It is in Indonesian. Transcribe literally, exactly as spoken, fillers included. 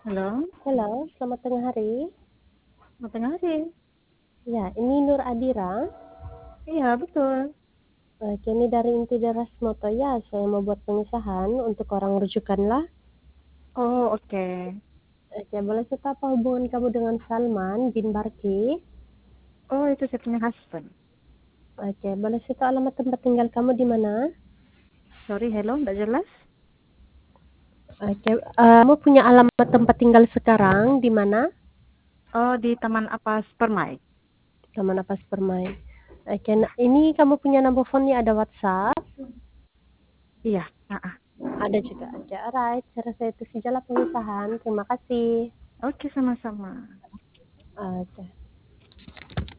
Halo. Halo, selamat tengah hari. Selamat tengah hari. Ya, ini Nur Adira. Iya, betul. Oke, ini dari Inti Deras Moto ya, saya mau buat pemisahan untuk orang rujukanlah. Oh, oke. Oke, boleh cerita apa hubungan kamu dengan Salman bin Barki? Oh, itu saya punya husband. Oke, boleh cerita alamat tempat tinggal kamu di mana? Sorry, hello, nggak jelas. Oke, eee, kamu punya alamat tempat tinggal sekarang di mana? Oh, di Taman Apas Permai. Taman Apas Permai. Oke, nah ini kamu punya nomor phone-nya ada WhatsApp? Iya, heeh. Ada juga. Oke, alright, saya rasa itu sajalah pemisahan. Terima kasih. Oke, sama-sama. Oke.